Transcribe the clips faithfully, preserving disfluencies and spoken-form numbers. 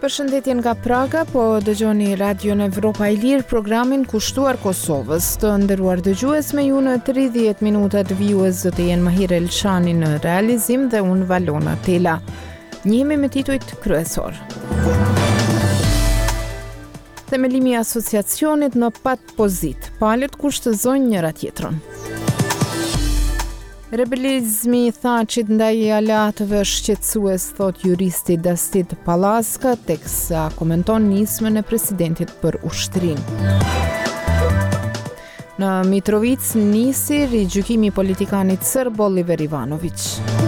Përshëndetje nga Praga, po dëgjoni Radion Evropa e Lirë, programin kushtuar Kosovës. Të nderuar dëgjues, me ju në tridhjetë minutat vijues do të jenë Mahir Elshani në realizim dhe unë Valona Tela. Njihemi me titujt kryesor. Themelimi i asociacionit në pat pozit, palët kushtëzojnë njëra tjetrën. Rebelizmi i Thaqit ndaj aleatëve shqetësues, thot juristi Dastit Pallaska, teksa komenton nismën e presidentit për ushtrinë. Në Mitrovic nisi rigjykimi i politikanit serb Oliver Ivanović.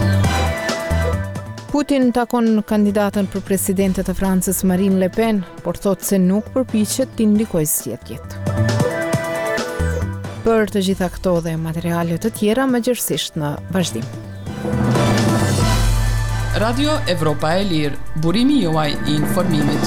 Putin takon kandidatën për presidente të Francës Marine Le Pen, por thot se nuk përpiqet t'i ndikojë zgjedhjet. Për të gjitha këto dhe materiale të tjera, mëngjesisht në vazhdim. Radio Evropa e Lirë, burimi juaj i informimit.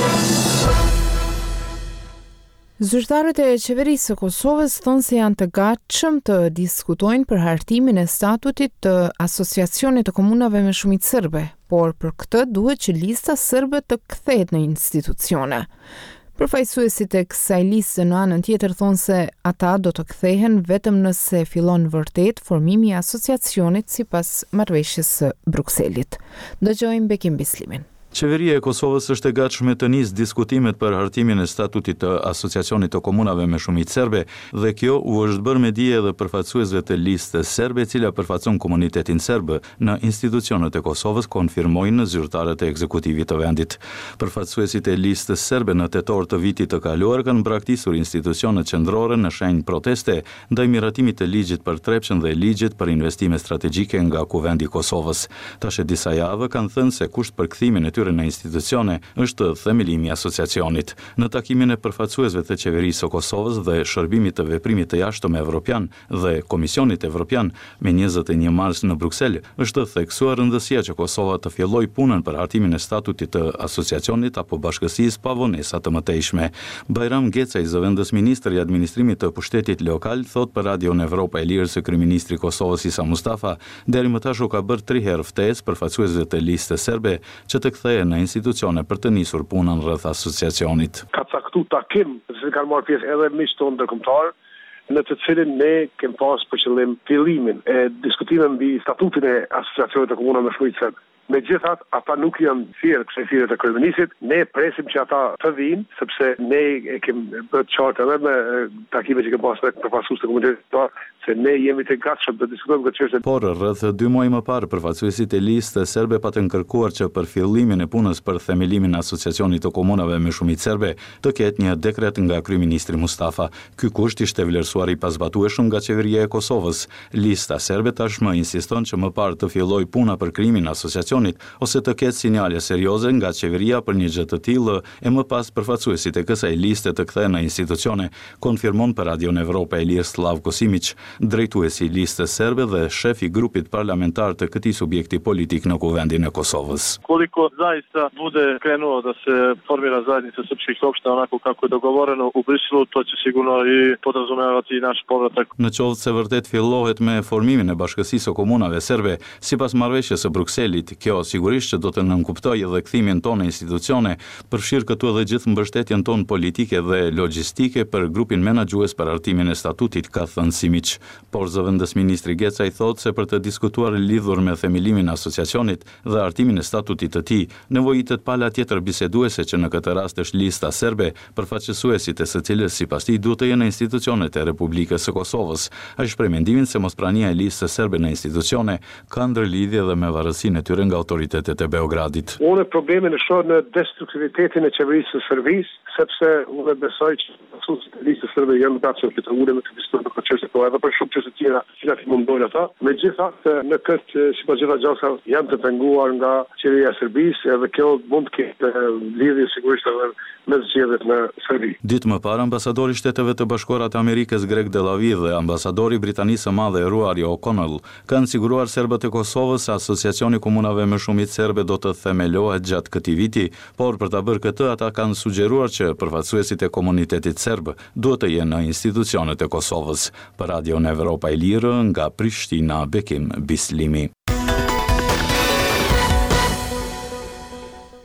Zyrtarët e qeverisë së Kosovës thonë se janë të gatshëm të diskutojnë për hartimin e statutit të Asociacionit të Komunave me Shumicë Serbe, por për këtë duhet që lista serbe të kthehet në institucione. Përfaqësuesit e kësaj liste në anën tjetër thonë se ata do të kthehen vetëm nëse fillon vërtet formimi i asociacionit sipas marrëveshjes së Brukselit. Dëgjojmë Bekim Bislimin. Qeveria e Kosovës është e gatshme të nisë diskutimet për hartimin e statutit të Asociacionit të Komunave me Shumicë Serbe dhe kjo u është bërë me dije edhe përfaqësuesve të listës serbe, e cila përfaqëson komunitetin serb në institucionet e Kosovës, konfirmojnë zyrtarët e ekzekutivit të vendit. Përfaqësuesit e listës serbe në tetor të vitit të kaluar kanë braktisur institucionet qendrore në shenjë proteste ndaj miratimit të ligjit për Trepçën dhe ligjit për investime strategjike nga Kuvendi i Kosovës. Tash e disa javë kanë thënë se kusht për kthimin e në institucione është themelimi i asociacionit. Në takimin e përfaqësuesve të qeverisë së Kosovës dhe shërbimit të veprimit të jashtëm evropian dhe Komisionit Evropian me njëzet e një mars në Bruksel, është theksuar rëndësia që Kosova të fillojë punën për hartimin e statutit të asociacionit apo bashkësisë pa vonesa të mëtejshme. Bajram Gecaj, zëvendës ministri i administrimit të pushtetit lokal, thot për Radion Evropa e Lirë se kryeministri i Kosovës Isa Mustafa deri më tash u ka bërë tri herë ftesë përfaqësuesve të listës serbe që të kthehen në institucione për të nisur punën rreth asociacionit. Ka caktuar takim, se kanë marrë pjesë edhe miqtë tonë ndërkombëtar, në të cilin ne kemi pas për qëllim fillimin e diskutimeve mbi statutin e Asociacionit të Komunave me Shumicë Serbe. Megjithatë, ata nuk janë thirrë kësaj thirrje të kryeministit, ne presim që ata të vinë, sepse ne e kemi bërë qartë edhe me takimet që kemi pasur me përfaqësues të komunitetit, se ne jemi të gatshëm të diskutojmë këtë çështje. Por rreth dy muaj më parë, përfaqësuesit e listës serbe patën kërkuar që për fillimin e punës për themelimin e Asociacionit të Komunave me Shumicë Serbe të ketë një dekret nga kryeministri Mustafa. Ky kusht ishte vlerësuar i pazbatueshëm nga qeveria e Kosovës. Lista serbe tashmë insiston që më parë të fillojë puna për krijimin e asociacionit ose të ketë sinjale serioze nga qeveria për një gjë të tillë e më pas përfaqësuesit e kësaj liste të kthehen në institucione, konfirmon për Radion Evropa e Lirë Slavko Simić, drejtuesi i listës serbe dhe shef i grupit parlamentar të këtij subjekti politik në Kuvendin e Kosovës. Koliko zaista bude krenuo da se formira zajednica srpskih opština onako kako je dogovoreno u Briselu, to će sigurno i podrazumevati naš povratak. Në qoftë se vërtet fillohet me formimin e bashkësisë së komunave serbe, sipas marrëveshjes së Brukselit, kjo sigurisht që do të nënkuptojë edhe kthimin tonë në institucione, përfshir këtu edhe gjithë mbështetjen tonë politike dhe logjistike për grupin menaxhues për hartimin e statutit, ka thënë Simić. Por zëvendës ministri Gecaj thotë se për të diskutuar lidhur me themelimin e asociacionit dhe hartimin e statutit të tij, nevojitet pala tjetër biseduese që në këtë rast është lista serbe, përfaqësuesit e së cilës sipas tij duhet të jenë institucionet e Republikës së Kosovës. Ai shpreh mendimin se mosprania e listës serbe në institucione ka ndërlidhje edhe me varësinë e tyre nga autoritetet e Beogradit. Unë problemin e shoh në destruktivitetin e qeverisë së Serbisë, sepse unë besoj që asusit e listës serbe janë gatshëm të ulën me të diskutojnë për këtë çështje, po edhe për shumë çështje të tjera që na mundojnë ata. Megjithatë, në këtë sipas gjitha gjasa janë të penguar nga qeveria e Serbisë, edhe kjo mund të ketë lidhje sigurisht edhe me zgjedhjet në Serbi. Ditë më parë, ambasadori i Shteteve të Bashkuara të Amerikës Greg Delavi dhe ambasadori Britanisë së Madhe Ruario O'Connell kanë siguruar serbët e Kosovës se Asociacioni Komunave me Shumicë Serbe do të themelohet gjatë këtij viti, por për ta bërë këtë ata kanë sugjeruar që përfaqësuesit e komunitetit serb duhet të jenë në institucionet e Kosovës. Për Radion Evropa e Lirë nga Prishtina, Bekim Bislimi.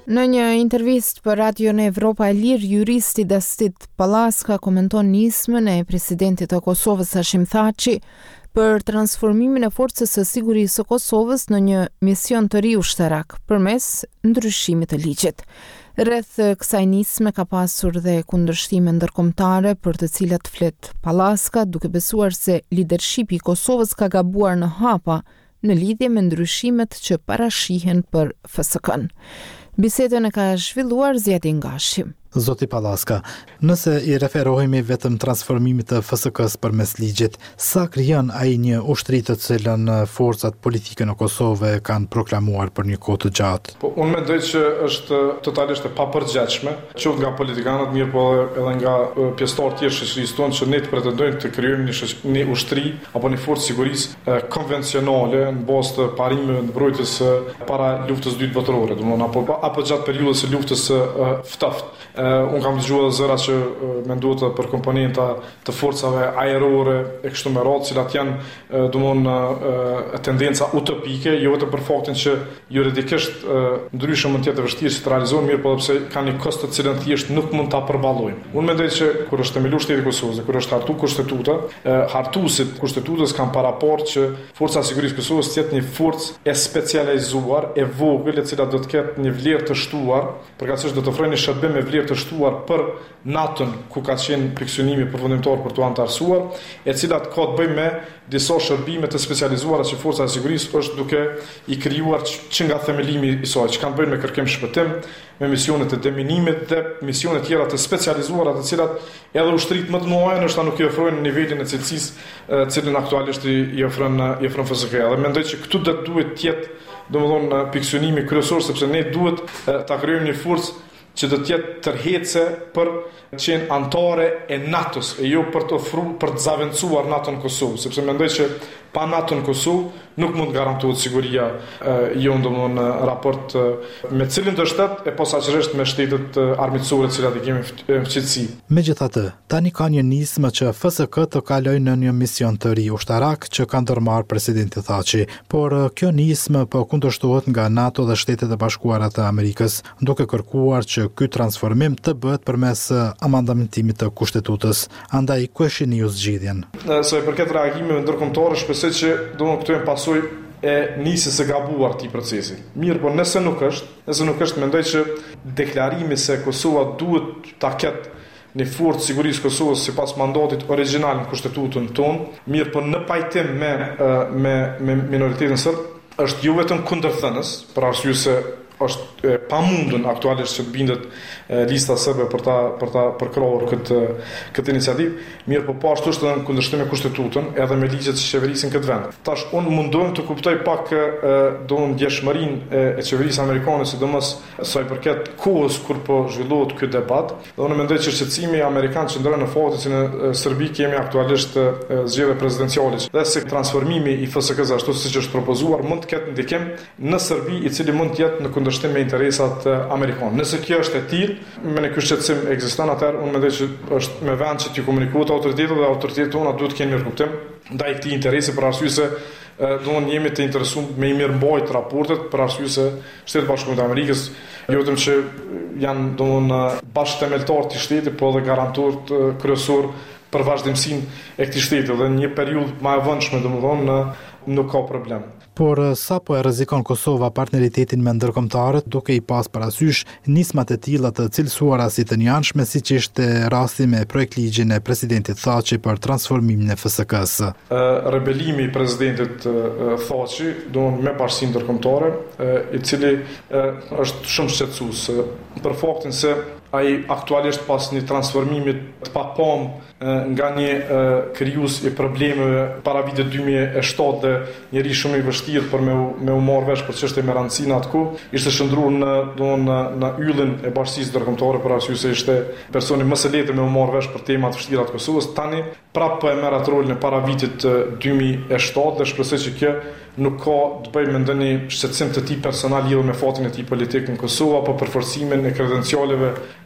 Në një intervistë për Radion Evropa e Lirë, juristi Dastit Pallaska komenton nismën e presidentit të Kosovës Hashim Thaçi për transformimin e forcës së sigurisë së Kosovës në një mision të ri ushtarak përmes ndryshimit të ligjit. Rreth kësaj nisme ka pasur dhe kundërshtime ndërkombëtare për të cilat flet Pallaska, duke besuar se lidershipi i Kosovës ka gabuar në hapa në lidhje me ndryshimet që parashihen për F S K-n. Bisedën e ka zhvilluar Zjadin Gashi. Zoti Pallaska, nëse i referohemi vetëm transformimit të F S K-s përmes ligjit, sa krijon ai një ushtri të cilën forcat politike në Kosovë kanë proklamuar për një kohë të gjatë? Po, unë mendoj që është totalisht e papërgjithshme, qoftë nga politikanët, mirë po edhe nga pjesëtarët tjerë shoqërisë tonë që ne të pretendojmë të krijojmë një, një ushtri apo një forcë sigurisë konvencionale në bazë të parimeve të mbrojtjes para luftës së dytë botërore, domthonë apo apo gjatë periudhës së luftës së ftoftë. Uh, unë kam dëgjuar zëra që uh, menduat për komponenta të forcave aerore e kështu me radhë, cilat janë uh, domthonë uh, tendenca utopike, jo vetëm për faktin që juridikisht uh, ndryshëm mund të jetë vështirë si të realizohen, mirë po pse kanë një kost të cilën thjesht nuk mund ta përballojmë. Unë mendoj që kur është themeluar shteti i Kosovës, kur është hartuar kushtetuta, uh, hartuesit kushtetutës kanë paraport që forca e sigurisë së Kosovës të jetë një forcë e specializuar, e vogël, e cila do të ketë një vlerë të shtuar, përkatësisht do të ofrojë një shërbim me vlerë të shtuar për natën ku ka qenë pikësynimi përfundimtar për të antarësuar, e cilat ka të bëjë me disa shërbime të specializuara që forca e sigurisë është duke i krijuar që nga themelimi i saj, që kanë bëjnë me kërkim shpëtim, me misione të deminimit dhe misione tjera të specializuara, të cilat edhe ushtrit më të mëdha ndoshta nuk i ofrojnë nivelin e cilësisë cilën aktualisht i ofron i ofron F S K. Dhe mendoj që këtu do duhet të jetë domethënë pikësynimi kryesor, sepse ne duhet ta krijojmë një forcë që do të jetë tërheqëse për të qenë antare e NATO-s, e jo për të ofruar për të zaventësuar NATO në Kosovë, sepse mendoj që pa NATO në Kosovë nuk mund garantohet siguria e, jo ndomon në raport e, me cilin të shtet e posaçërisht me shtetet armiqësore të cilat i kemi në qetësi. Megjithatë, tani ka një nismë që F S K të kalojë në një mision të ri ushtarak që ka ndërmarrë presidenti Thaçi, por kjo nismë po kundërshtohet nga NATO dhe Shtetet e Bashkuara të Amerikës, duke kërkuar që ky transformim të bëhet përmes amandamentimit të kushtetutës. Andaj ku e shihni ju zgjidhjen? Sa i përket reagimeve ndërkombëtare, shpresoj që domun këtu janë pasojë e nisës së gabuar këtij procesi. Mirë, por nëse nuk është, nëse nuk është, mendoj që deklarimi se Kosova duhet ta ketë një forcë sigurisë Kosovës sipas mandatit origjinal në kushtetutën tonë, mirë, por në pajtim me me me minoritetin serb, është jo vetëm kundërthënës, për arsye se është e pamundun aktualisht që të bindet e, lista serbe për ta për ta përkrahur këtë këtë iniciativë, mirë po po ashtu është në kundërshtim me kushtetutën edhe me ligjet që qeverisin këtë vend. Tash unë mundohem të kuptoj pak do në ndjeshmërinë e, e qeverisë amerikane, sidomos sa i përket kohës kur po zhvillohet ky debat. Dhe unë mendoj që shqetësimi amerikan qëndron në faktin se në Serbi kemi aktualisht zgjedhje prezidenciale dhe se transformimi i F S K-s ashtu siç është propozuar mund të ketë ndikim në Serbi, i cili mund të jetë në kundërshtim me interesat amerikanë. Nëse kjo është e tillë, me në ky shqetësim ekziston, atëherë unë mendoj që është me vend që t'i komunikohet autoritetet dhe autoritetet tona duhet të kenë mirë kuptim ndaj këtij interesi, për arsye se do të jemi të interesuar me i mirëmbajt raportet, për arsye se Shtetet e Bashkuara të Amerikës jo vetëm që janë domthonë bashkëthemeltar të shtetit, po edhe garantor kryesor për vazhdimsinë e këtij shteti dhe në një periudhë më e vonshme domthonë nuk ka problem. Por sa po e rrezikon Kosova partneritetin me ndërkombëtarët, duke i pas parasysh nismat e tilla të cilësuara si të njanshme, siç ishte rasti me projektligjin e presidentit Thaçi për transformimin e F S K-s. Rebelimi i presidentit Thaçi, domthonë me bashkësi ndërkombëtare, i cili është shumë shqetësues për faktin se ai aktualisht pas një transformimi të papam nga një krijues i problemeve para vitit dy mijë e shtatë dhe njëri shumë i vështirë për me u, me u marrë vesh për çështje me rancina atku, ishte shndruar në në në yllin e bashkisë ndërkombëtare për arsye se ishte personi më së lehtë me u marrë vesh për tema të vështira të Kosovës. Tani prapë po e merr atë rolin e para vitit dy mijë e shtatë dhe shpresoj që kjo nuk ka të bëjë me ndonjë shqetësim të tij personal lidhur me fatin e tij politik në Kosovë apo për forcimin e kredencialeve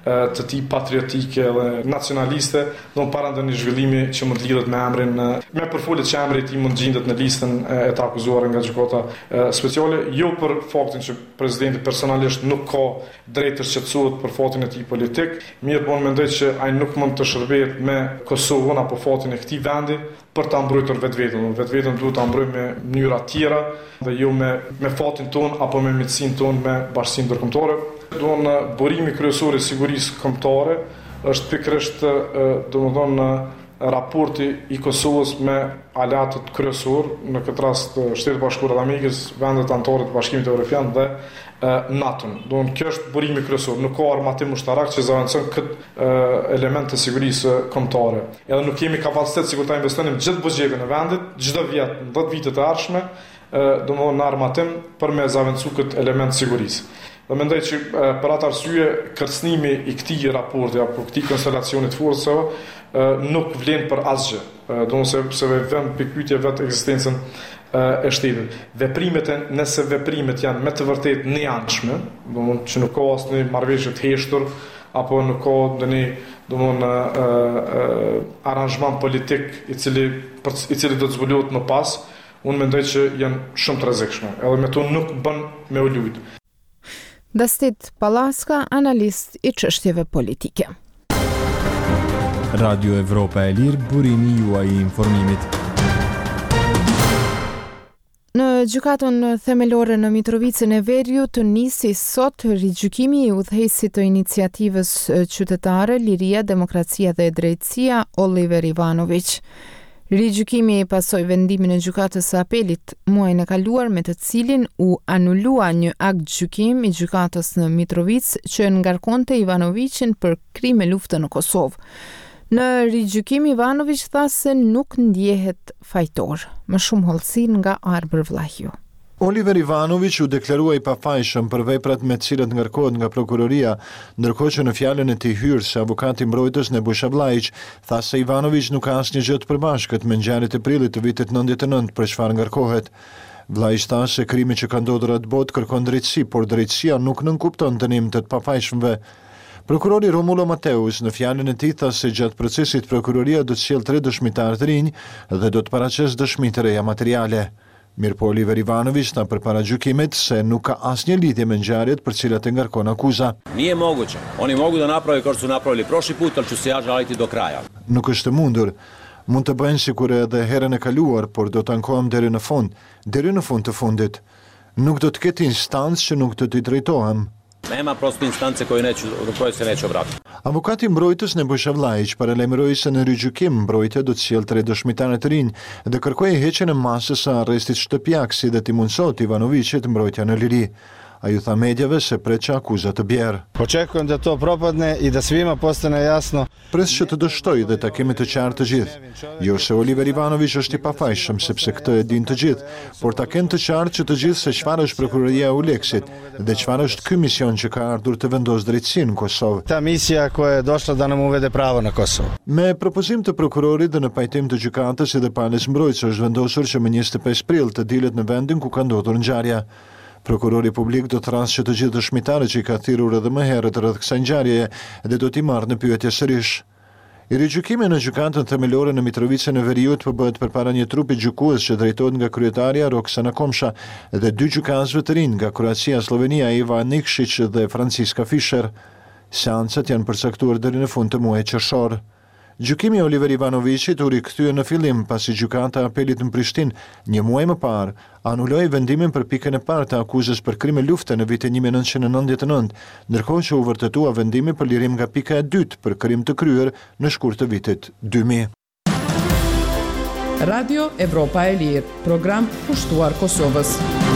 të tij patriotike dhe nacionaliste, do para ndonjë zhvillimi që mund lidhet me emrin, me përfolet që emri i tij mund gjendet në listën e të akuzuar nga gjykata speciale, jo për faktin që presidenti personalisht nuk ka drejtë të shqetësohet për fatin e tij politik, mirë po mendoj që ai nuk mund të shërbehet me Kosovën apo fatin e këtij vendi për ta mbrojtur vetveten. Vetveten duhet ta mbrojmë me mënyra të tjera dhe jo me me fatin ton apo me miqësinë ton me bashkinë ndërkombëtare. Do në burimi kryesor i sigurisë kombëtare është pikërisht domethënë raporti i Kosovës me aleatët kryesor, në këtë rast Shtetet Bashkuara të Amerikës, vendet anëtare të Bashkimit Evropian dhe NATO. Do në kjo është burimi kryesor, nuk ka armatim ushtarak që zavancon këtë element të sigurisë kombëtare. Edhe nuk kemi kapacitet sikur ta investojmë gjithë buxhetin e vendit, çdo vit, në dhjetë vitet e ardhshme, domethënë në armatim për me zavencu këtë element sigurisë. Dhe mendoj që për atë arsye kërcënimi i këtij raporti apo këtij konstelacioni të forcave nuk vlen për asgjë. Domosë se vëm pikpyetje vetë ekzistencën e shtetit. Veprimet, nëse veprimet janë me të vërtetë neanshme, domosë që nuk ka asnjë marrëveshje të heshtur apo nuk ka ndonjë domosë aranzhman politik i cili i cili do të zbulohet më pas, unë mendoj që janë shumë të rrezikshme. Edhe me to nuk bën me u lut. Dastit Palaska, analist i çështjeve politike. Radio Evropa e Lirë, burimi juaj i informimit. Në gjykatën themelore në Mitrovicën e Veriut nisi sot rigjykimi i udhëheqësit të iniciativës qytetare Liria, Demokracia dhe Drejtësia, Oliver Ivanović. Rigjykimi pasoi vendimin e gjykatës së apelit muajin e kaluar me të cilin u anulua një akt gjykim i gjykatës në Mitrovicë që ngarkonte Ivanovićin për krime lufte në Kosovë. Në rigjykim Ivanović tha se nuk ndjehet fajtor. Më shumë hollësi nga Arber Vllahju. Oliver Ivanović u deklarua i pafajshëm për veprat me të cilat ngarkohet nga prokuroria, ndërkohë që në fjalën e tij hyrës së avokati mbrojtës Nebojša Vllajić tha se Ivanović nuk ka asnjë gjë të përbashkët me ngjarjet e prillit të vitit nëntëdhjetë e nëntë për çfarë ngarkohet. Vllajić tha se krimi që ka ndodhur atë botë kërkon drejtësi, por drejtësia nuk nënkupton dënim të të pafajshëmve. Prokurori Romulo Mateus në fjalën e tij tha se gjatë procesit prokuroria do të sjellë tre dëshmitar të rinj dhe do të paraqesë dëshmi të reja materiale. Mirpo Oliver Ivanović tha përpara gjykimit se nuk ka asnjë lidhje me ngjarjet për cilat e ngarkon akuza. Nije moguće. Oni mogu da naprave kao što su napravili prošli put, ali ću se ja žaliti do kraja. Nuk është e mundur. Mund të bëjnë sikur edhe herën e kaluar, por do të ankohem deri në fund, deri në fund të fundit. Nuk do të ketë instancë që nuk do t'i drejtohem. Nema prosto instance koje neću, do koje se neću obratiti. Avokati mbrojtës Nebojša Vllajić paralajmëroi se në rigjykim mbrojtja do të sjellë tre dëshmitarë të rinj dhe kërkoi heqjen e masës së arrestit shtëpiak si dhe t'i mundësoj Ivanovićit mbrojtja në liri. Ai u tha medjave se pret që akuzat të bjerë. Očekujem da to propadne i da svima postane jasno. Pres që të dështoj dhe ta kemi të qartë të gjithë. Jo se Oliver Ivanović është i pafajshëm sepse këtë e din të gjithë, por ta kenë të qartë që të gjithë se çfarë është prokuroria e Uleksit dhe çfarë është ky mision që ka ardhur të vendosë drejtësinë në Kosovë. Ta misija koja je došla da nam uvede pravo na Kosovë. Me propozim të prokurorit dhe në pajtim të gjykatës edhe palës mbrojtës është vendosur që më njëzet e pesë prill të dilet në vendin ku ka ndodhur ngjarja. Prokurori publik do të thrasë që të gjithë dëshmitarët që i ka thirrur edhe më herët rreth kësaj ngjarjeje dhe do t'i marrë në pyetje sërish. I rigjykimi në gjykatën themelore në Mitrovicën e Veriut po bëhet përpara një trupi gjykues që drejtohet nga kryetarja Roksana Komsha dhe dy gjykatësve të rinj nga Kroacia, Slovenia, Iva Nikšić dhe Franciska Fischer. Seancat janë përcaktuar deri në fund të muajit qershor. Gjykimi i Oliver Ivanovićit u rikthye në fillim pasi gjykata e apelit në Prishtinë një muaj më parë anuloi vendimin për pikën e parë të akuzës për krime lufte në vitin një mijë e nëntëqind e nëntëdhjetë e nëntë, ndërkohë që u vërtetua vendimi për lirim nga pika e dytë për krim të kryer në shkurt të vitit dy mijë. Radio Evropa e Lirë, program pushtuar Kosovës.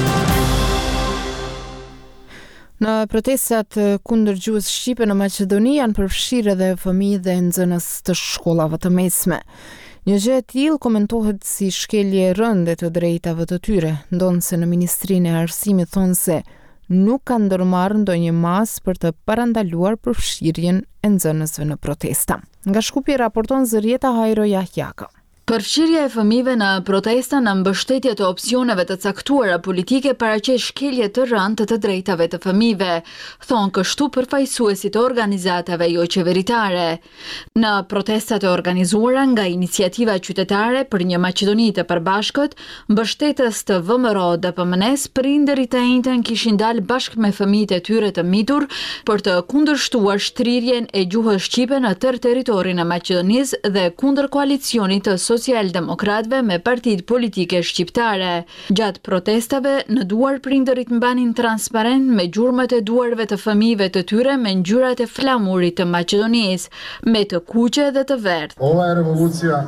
Në protestat kundër gjuhës shqipe në Maqedoni janë përfshirë edhe fëmijë dhe nxënës të shkollave të mesme. Një gjë e tillë komentohet si shkelje e rënde të drejtave të tyre, ndonse në Ministrinë e Arsimit thonë se nuk ka ndërmarrë ndonjë masë për të parandaluar përfshirjen e nxënësve në protesta. Nga Shkupi raporton Zërieta Hajro Jahjaka. Përfshirja e fëmijëve në protesta në mbështetje të opsioneve të caktuara politike paraqet shkelje të rëndë të drejtave të fëmijëve, thonë kështu përfaqësuesit të organizatave jo qeveritare. Në protestat e organizuara nga Iniciativa Qytetare për një Maqedoni të Përbashkët, mbështetës të V M R O D P M N-s, prindërit e njëjtën kishin dalë bashkë me fëmijët e tyre të mitur për të kundërshtuar shtrirjen e gjuhës shqipe në tërë territorin e Maqedonisë dhe kundër koalicionit të Social-Demokratëve me partitë politike shqiptare. Gjatë protestave, në duar prindërit mbanin transparent me gjurmët e duarve të fëmijëve të tyre me ngjyrat e flamurit të Maqedonisë, me të kuqe dhe të verdhë. Ova je revolucija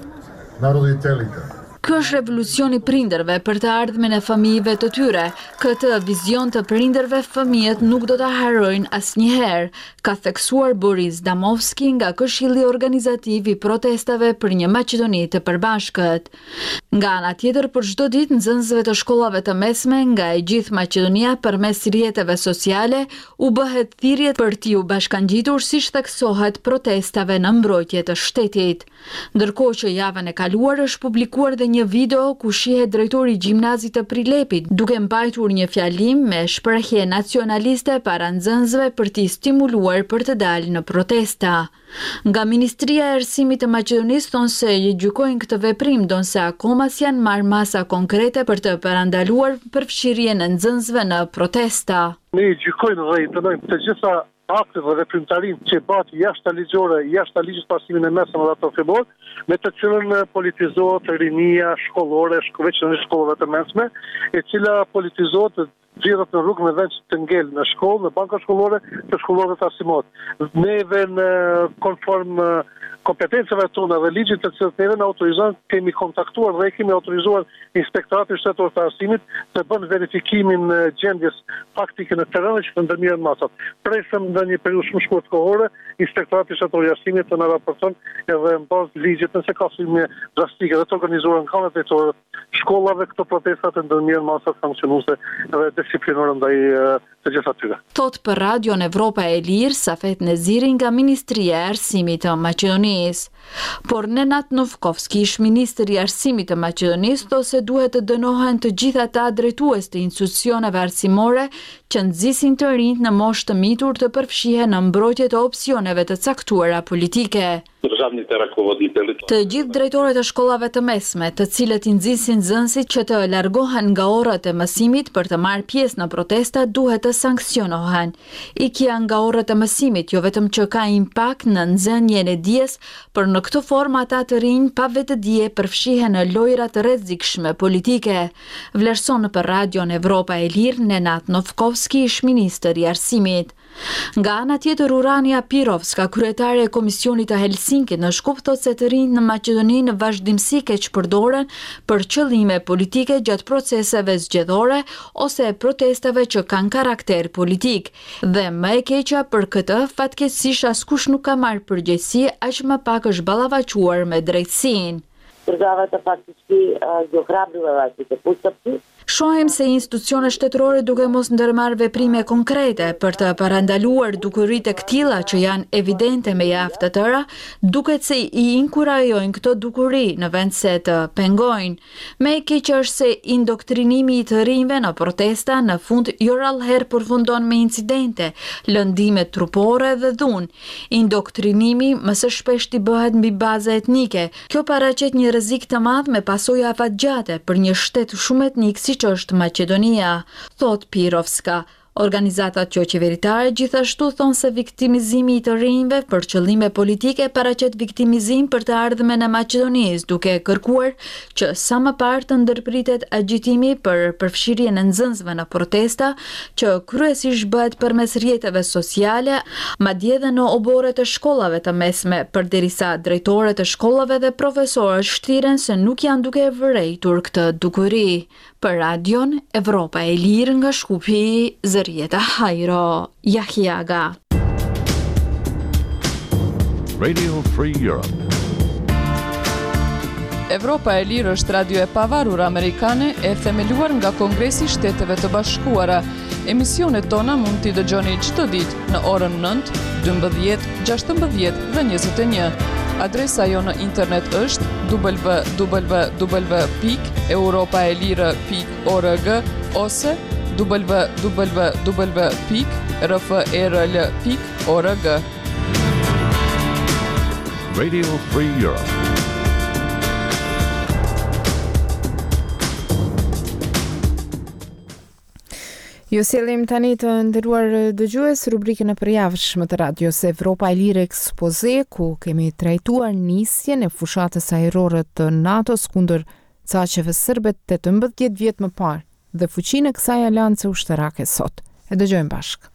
naroditelite. Ky është revolucioni prindërve për të ardhmen e fëmijëve të tyre. Këtë vizion të prindërve fëmijët nuk do ta harrojnë asnjëherë, ka theksuar Boris Damovski nga Këshilli Organizativ i protestave për një Maqedoni të Përbashkët. Nga ana tjetër, për çdo ditë nxënësve të shkollave të mesme nga e gjithë Maqedonia përmes rrjeteve sociale u bëhet thirrje për t'i u bashkangjitur siç theksohet protestave në mbrojtje të shtetit. Ndërkohë që javën e kaluar është publikuar dhe një video ku shihet drejtori i gjimnazit të Prilepit, duke mbajtur një fjalim me shprehje nacionaliste para nxënësve për t'i stimuluar për të dalë në protesta. Nga Ministria e Arsimit të Maqedonisë thonë se i gjykojnë këtë veprim, ndonse akoma s'janë marrë masa konkrete për të parandaluar përfshirjen e nxënësve në protesta. Ne i gjykojnë dhe i dënojmë të gjitha aktet dhe veprimtarin që bati jashtë ligjore, jashtë ligjit të arsimit të mesëm dhe ato fillor, me të cilën politizohet rinia shkollore, veçanërisht shkollave të mesme, e cila politizohet gjithat në rrugë me vend që të ngel në shkollë, në banka shkollore, të shkollore të arsimot. Neve në konform kompetencave tona dhe ligjit të cilët neve në autorizon, kemi kontaktuar dhe kemi autorizuar Inspektoratin Shtetor të Arsimit të bën verifikimin e gjendjes faktike në terren që të ndërmirën masat. Presëm në një periudhë shumë shkurt kohore, Inspektorati Shtetor i Arsimit të na raporton edhe në bazë ligjit nëse ka sulme drastike dhe të organizuar në kanët e të shkollave këto protestat të ndërmirën masat sankcionuese dhe disiplinore ndaj të gjitha tyre. Thot për Radion Evropa e Lirë Safet Neziri nga Ministria e Arsimit të Maqedonisë. Por Nenad Novkovski, ish ministri i Arsimit të Maqedonisë, thotë se duhet të dënohen të gjithë ata drejtues të institucioneve arsimore që nxisin të rinjt në moshë të mitur të përfshihen në mbrojtje të opsioneve të caktuara politike. Të gjithë drejtorët e shkollave të mesme, të cilët i nxisin nxënësit që të largohen nga orët e mësimit për të marrë pjesë në protesta, duhet të sanksionohen. Ikja nga orët e mësimit jo vetëm që ka impakt në nxënjen e dijes, por në këtë formë ata të rinj pa vetëdije përfshihen në lojra të rrezikshme politike. Vlerëson për Radion Evropa e Lirë Nenad Novkovski, ish ministër i Arsimit. Nga ana tjetër, Urania Pirovska, kryetare e Komisionit të Helsinkit në Shkup, thotë se të rinjt në Maqedoni në vazhdimsi keq përdoren për qëllime politike gjatë proceseve zgjedhore ose protestave që kanë karakter politik. Dhe më e keqja për këtë, fatkeqësisht askush nuk ka marrë përgjegjësi, aq më pak është ballavaçuar me drejtësinë. Държавата фактически ги охрабрила властите постъпки. Shohim se institucionet shtetërore duke mos ndërmarrë veprime konkrete për të parandaluar dukuritë e këtilla që janë evidente me javë të tëra, duket se i inkurajojnë këto dukuri në vend se të pengojnë. Me e keq është se indoktrinimi i të rinjve në protesta në fund jo rallëherë përfundon me incidente, lëndime trupore dhe dhunë. Indoktrinimi më së shpeshti bëhet mbi baza etnike. Kjo paraqet një rrezik të madh me pasojë afatgjate për një shtet shumë etnik si që është Maqedonia, thot Pirovska. Organizatat jo qeveritare gjithashtu thonë se viktimizimi i të rinjve për qëllime politike paraqet viktimizim për të ardhmen e Maqedonisë, duke kërkuar që sa më parë të ndërpritet agjitimi për përfshirjen e nxënësve në protesta, që kryesisht bëhet përmes rrjeteve sociale, madje edhe në oborret e shkollave të mesme, përderisa drejtorët e shkollave dhe profesorët shtiren se nuk janë duke vërejtur këtë dukuri. Për Radion Evropa e Lirë nga Shkupi, Zërieta Hajro, Jahiaga. Radio Free Europe. Evropa e Lirë është radio e pavarur amerikane e themeluar nga Kongresi i Shteteve të Bashkuara. Emisionet tona mund t'i dëgjoni çdo ditë në orën nëntë, dymbëdhjetë, gjashtëmbëdhjetë dhe njëzet e një. Adresa jo në internet është w w w pikë europaelire pikë org ose w w w pikë r f e r l pikë org. Radio Free Europe. Ju sjellim tani të nderuar dëgjues rubrikën e përjavshme të radios Evropa e Lirë Ekspoze, ku kemi trajtuar nisjen e fushatës ajrore të NATO-s kundër caqeve serbe tetëmbëdhjetë vjet më parë dhe fuqinë e kësaj aleance ushtarake sot. E dëgjojmë bashkë.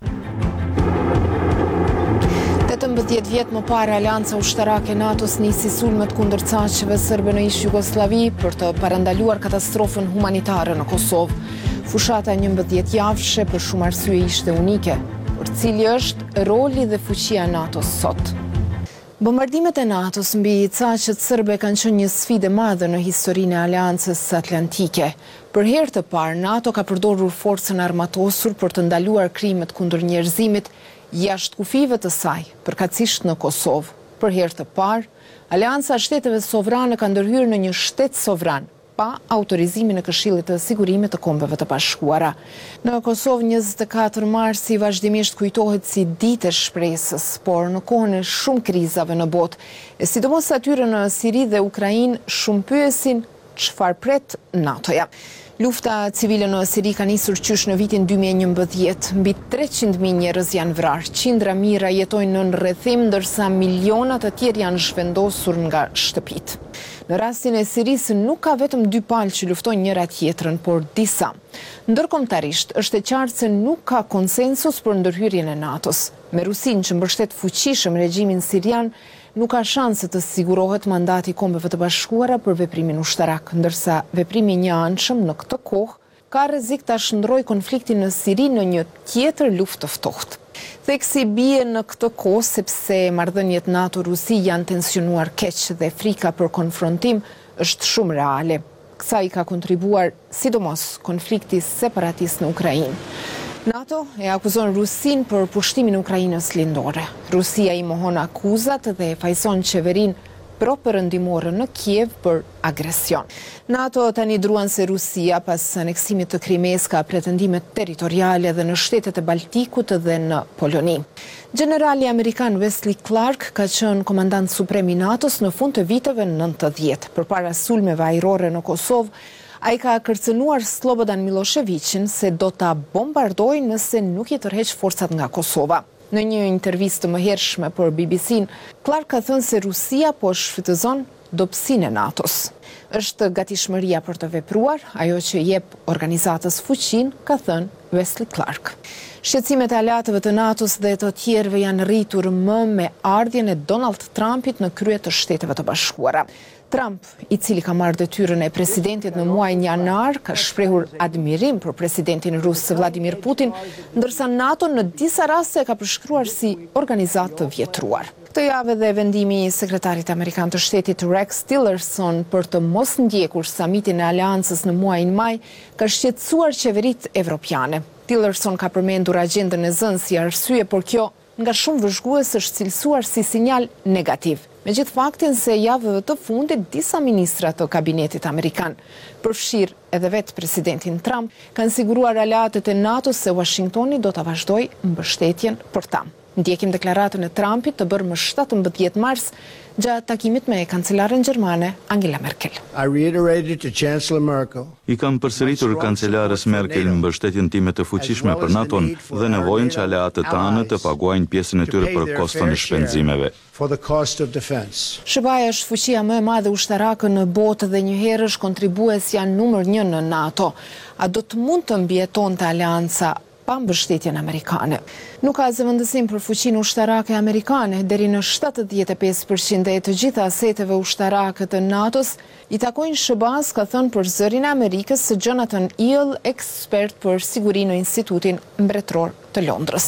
tetëmbëdhjetë vjet më parë, Aleanca Ushtarake NATO-s nisi sulmet kundër caqeve serbe në ish Jugosllavi për të parandaluar katastrofën humanitare në Kosovë. Fushata njëmbëdhjetë javëshe për shumë arsye ishte unike, por cili është roli dhe fuqia e NATO-s sot. Bombardimet e NATO-s mbi caqet serbe kanë qenë një sfidë e madhe në historinë e Aleancës Atlantike. Për herë të parë, NATO ka përdorur forcën armatosur për të ndaluar krimet kundër njerëzimit jashtë kufive të saj, përkatësisht në Kosovë. Për herë të parë, Aleanca e Shteteve Sovrane ka ndërhyrë në një shtet sovran, pa autorizimin e Këshillit të Sigurimit të Kombeve të Bashkuara. Në Kosovë, njëzet e katër marsi vazhdimisht kujtohet si ditë e shpresës, por në kohën e shumë krizave në botë, e sidomos atyre në Siri dhe Ukrainë, shumë pyesin çfarë pret NATO-ja. Lufta civile në Siri ka nisur qysh në vitin dy mijë e njëmbëdhjetë. Mbi treqind mijë njerëz janë vrarë, qindra mijëra jetojnë në rrethim, ndërsa milionat të tjerë janë zhvendosur nga shtëpitë. Në rastin e Sirisë nuk ka vetëm dy palë që luftojnë njëra tjetrën, por disa. Ndërkombëtarisht, është e qartë se nuk ka konsensus për ndërhyrjen e NATO-s. Me Rusinë që mbështet fuqishëm regjimin sirian, nuk ka shanse të sigurohet mandati i Kombeve të Bashkuara për veprimin ushtarak, ndërsa veprimi i njëanshëm në këtë kohë ka rrezik ta shndrojë konfliktin në Siri në një tjetër luftë të ftohtë. Theksi bie në këtë kohë sepse marrëdhëniet NATO-Rusi janë tensionuar keq dhe frika për konfrontim është shumë reale. Kësaj ka kontribuar sidomos konflikti separatist në Ukrainë. NATO e akuzon Rusinë për pushtimin e Ukrainës lindore. Rusia i mohon akuzat dhe e fajson qeverinë pro-perëndimore në Kiev për agresion. NATO tani druan se Rusia pas aneksimit të Krimes ka pretendime territoriale dhe në shtetet e Baltikut dhe në Poloni. Generali amerikan Wesley Clark ka qenë komandant suprem i NATO-s në fund të viteve nëntëdhjetë. Përpara sulmeve ajrore në Kosovë, ai ka kërcënuar Slobodan Miloševićin se do ta bombardojë nëse nuk i tërheq forcat nga Kosova. Në një intervistë të mëhershme për B B C-n, Clark ka thënë se Rusia po shfrytëzon dobësinë e NATO-s. Është gatishmëria për të vepruar, ajo që jep organizatës fuqinë, ka thënë Wesley Clark. Shqetësimet e aleatëve të NATO-s dhe të tjerëve janë rritur më me ardhjen e Donald Trumpit në krye të Shteteve të Bashkuara. Trump, i cili ka marrë detyrën e presidentit në muajin janar, ka shprehur admirim për presidentin rus Vladimir Putin, ndërsa NATO në disa raste ka përshkruar si organizatë të vjetruar. Këtë javë dhe vendimi i sekretarit amerikan të shtetit Rex Tillerson për të mos ndjekur samitin e aleancës në muajin maj ka shqetësuar qeveritë evropiane. Tillerson ka përmendur agjendën e zënë si arsye, por kjo nga shumë vëzhgues është cilësuar si sinjal negativ. Me gjithë faktin se javëve të fundit disa ministra të kabinetit amerikan, përfshirë edhe vetë presidentin Trump, kanë siguruar aleatët e NATO se Washingtoni do të vazhdoj mbështetjen për ta. Ndjekim deklaratën e Trumpit të bërë më shtatëmbëdhjetë mars gjatë takimit me kancelaren gjermane Angela Merkel. I reiterated to Chancellor Merkel. I kam përsëritur kancelares Merkel mbështetjen time të fuqishme për NATO-n dhe nevojën që aleatët tanë të paguajnë pjesën e tyre për koston e shpenzimeve. For the cost of defense. S B A është fuqia më e madhe ushtarake në botë dhe njëherë është kontribuesja numër një në NATO. A do të mund të mbijetonte aleanca pa mbështetjen amerikane? Nuk ka zëvendësim për fuqinë ushtarake amerikane, deri në shtatëdhjetë e pesë përqind e të gjitha aseteve ushtarake të NATO-s i takojnë S B A-s, ka thënë për zërin e Amerikës Jonathan Eel, ekspert për siguri në Institutin Mbretëror të Londrës.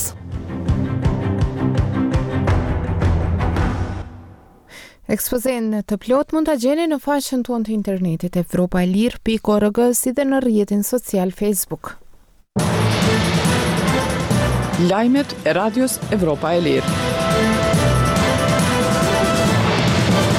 Ekspozen të plot mund ta gjeni në faqen tonë të internetit evropaelir pikë org si dhe në rrjetin social Facebook. Lajmet e radios Evropa e Lirë.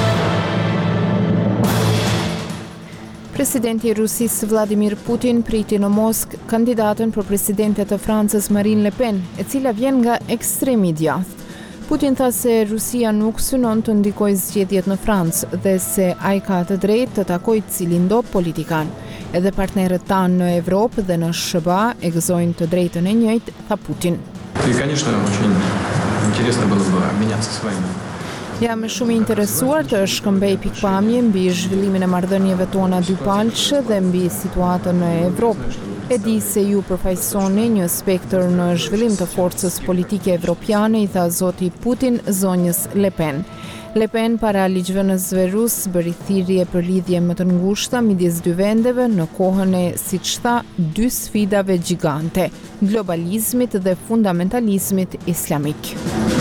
Presidenti i Rusisë Vladimir Putin priti në Moskë kandidatën për presidente të Francës Marine Le Pen, e cila vjen nga ekstremi i djathtë. Putin tha se Rusia nuk synon të ndikojë zgjedhjet në Francë dhe se ai ka të drejtë të takojë cilin do politikan. Edhe partnerët tanë në Evropë dhe në S B A e gëzojnë të drejtën e njëjtë, tha Putin. И, конечно, очень интересно было бы обменяться с вами. Jam shumë i interesuar të shkëmbej pikpamje mbi zhvillimin e marrëdhënieve tona dypalçe dhe mbi situatën në Evropë. E di se ju përfaqësoni një spektër në zhvillim të forcës politike evropiane, i tha zoti Putin zonjës Le Pen. Le Pen para ligjvënësve rus bëri thirrje për lidhje më të ngushta midis dy vendeve në kohën e, siç tha, dy sfidave gjigante, globalizmit dhe fundamentalizmit islamik.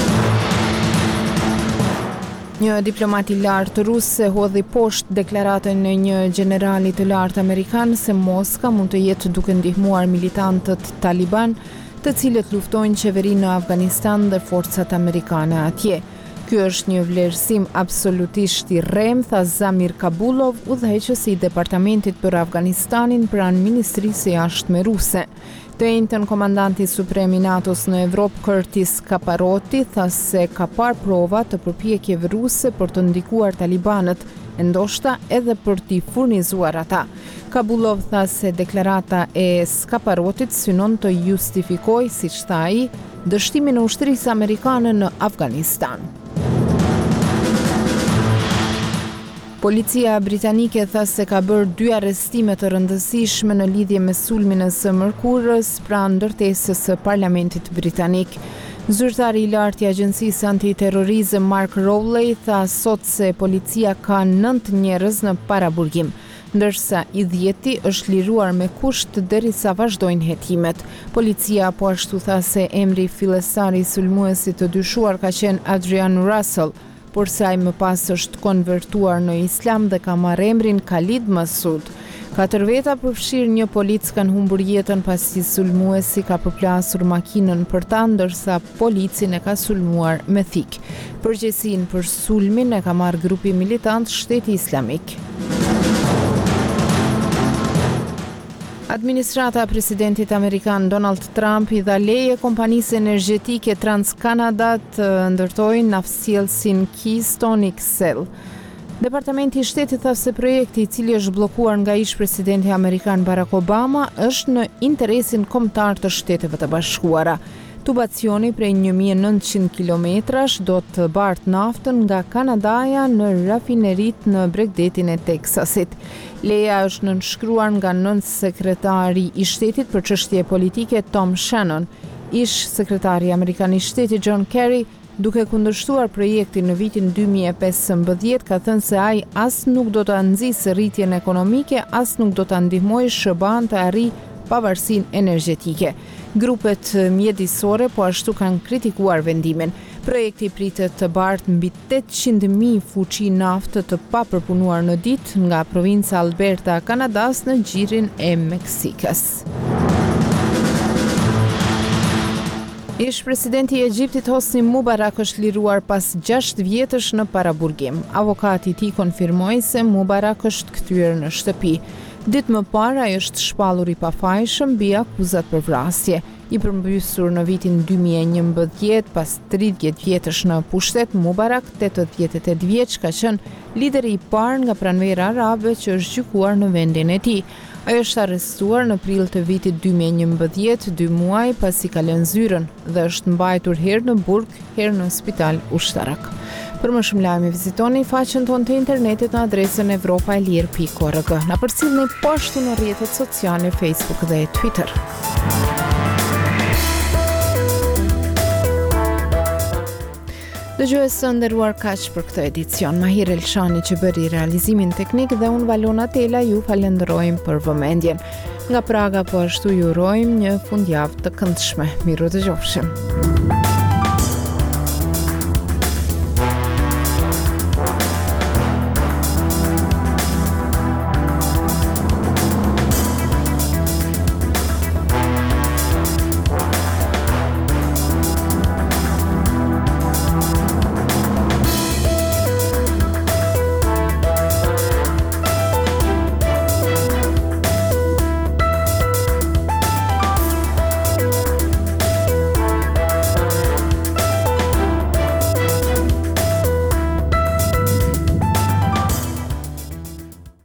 Një diplomat i lartë rus se hodhi poshtë deklaratën e një generali të lartë amerikan se Moska mund të jetë duke ndihmuar militantët Taliban, të cilët luftojnë qeverinë në Afganistan dhe forcat amerikane atje. Ky është një vlerësim absolutisht i rrem, tha Zamir Kabulov, udhëheqësi i Departamentit për Afganistanin pranë Ministrisë së Jashtme ruse. Të njëjtën komandanti suprem i NATO-s në Evropë, Curtis Kaparoti, tha se ka parë prova të përpjekjeve ruse për të ndikuar talibanët, e ndoshta edhe për t'i furnizuar ata. Kabulov tha se deklarata e Skaparotit synon të justifikojë, siç tha ai, dështimin e ushtrisë amerikane në Afganistan. Policia britanike tha se ka bërë dy arrestime të rëndësishme në lidhje me sulmin e së mërkurës pranë ndërtesës së Parlamentit britanik. Zyrtari i lartë i Agjencisë Antiterrorizëm Mark Rowley tha sot se policia ka nëntë njerëz në paraburgim, ndërsa i dhjeti është liruar me kusht derisa vazhdojnë hetimet. Policia po ashtu tha se emri fillestar i sulmuesit të dyshuar ka qenë Adrian Russell, por sa ai më pas është konvertuar në islam dhe ka marrë emrin Khalid Masud. Katër veta përfshirë një polic kanë humbur jetën pasi sulmuesi ka përplasur makinën për ta, ndërsa policin e ka sulmuar me thik. Përgjegjësinë për sulmin e ka marrë grupi militant Shteti Islamik. Administrata e presidentit amerikan Donald Trump i dha leje kompanisë energjetike TransCanada të ndërtojë naftsjellsin Keystone X L. Departamenti i Shtetit tha se projekti, i cili është bllokuar nga ish presidenti amerikan Barack Obama, është në interesin kombëtar të Shteteve të Bashkuara. Tubacioni prej një mijë e nëntëqind kilometrash do të bartë naftën nga Kanadaja në rafineritë në Bregdetin e Teksasit. Leja është nënshkruar nga nënt sekretari i shtetit për çështje politike Tom Shannon. Ish sekretari amerikan i shtetit John Kerry, duke kundërshtuar projektin në vitin dy mijë e pesëmbëdhjetë, ka thënë se ai as nuk do të nxjisë rritjen ekonomike, as nuk do ta ndihmojë S B A-n të arrijë pavarësinë energjetike. Grupet mjedisore po ashtu kanë kritikuar vendimin. Projekti pritet të bartë mbi tetëqind mijë fuqi naftë të papërpunuar në ditë nga provinca Alberta, Kanadas në gjirin e Meksikës. Ish presidenti i Egjiptit Hosni Mubarak është liruar pas gjashtë vjetësh në paraburgim. Avokati i tij konfirmoi se Mubarak është kthyer në shtëpi. Ditë më parë ai është shpallur i pafajshëm mbi akuzat për vrasje. I përmbysur në vitin dy mijë e njëmbëdhjetë pas tridhjetë vjetësh në pushtet, Mubarak, tetëdhjetë e tetë vjeç, ka qenë lideri i parë nga pranverë arabe që është gjykuar në vendin e tij. Ai është arrestuar në prill të vitit dy mijë e njëmbëdhjetë, dy muaj pasi ka lënë zyrën, dhe është mbajtur herë në burg, herë në spital ushtarak. Për më shumë lajme vizitoni faqen tonë të internetit në adresën evropaelir pikë org. Na përcjellni po ashtu në rrjetet sociale Facebook dhe Twitter. Dëgjues së nderuar, kaq për këtë edicion. Mahir Elshani që bëri realizimin teknik dhe unë Valona Tela ju falenderojmë për vëmendjen. Nga Praga po ashtu ju urojmë një fundjavë të këndshme. Miru dëgjofshim.